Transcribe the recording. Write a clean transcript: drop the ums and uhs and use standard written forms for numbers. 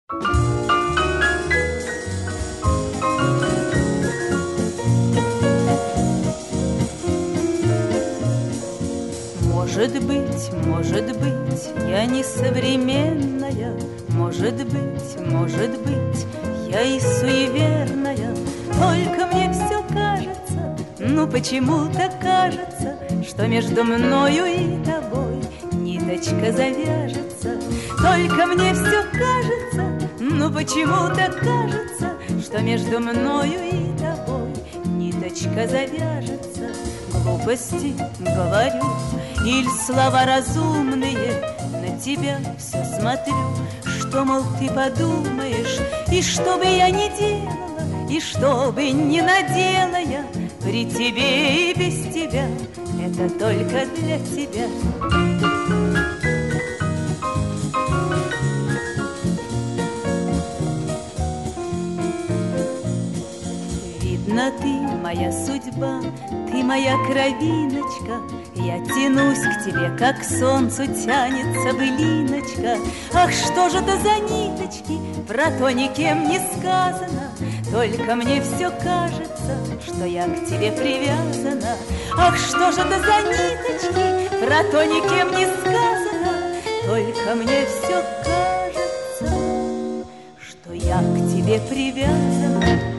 Может быть, я не современная, может быть, я и суеверная. Только мне все кажется, ну почему-то кажется, что между мною и тобой ниточка завяжется. Только мне все кажется, ну почему-то кажется, что между мною и тобой ниточка завяжется. Глупости говорю, или слова разумные, на тебя все смотрю, что, мол, ты подумаешь. И что бы я ни делала, и что бы ни надела я, при тебе и без тебя, это только для тебя. Видно, ты моя судьба, ты моя кровиночка. Я тянусь к тебе, как к солнцу тянется былиночка. Ах, что же это за ниточки, про то никем не сказано. Только мне все кажется, что я к тебе привязана. Ах, что же это за ниточки, про то никем не сказано. Только мне все кажется, что я к тебе привязана.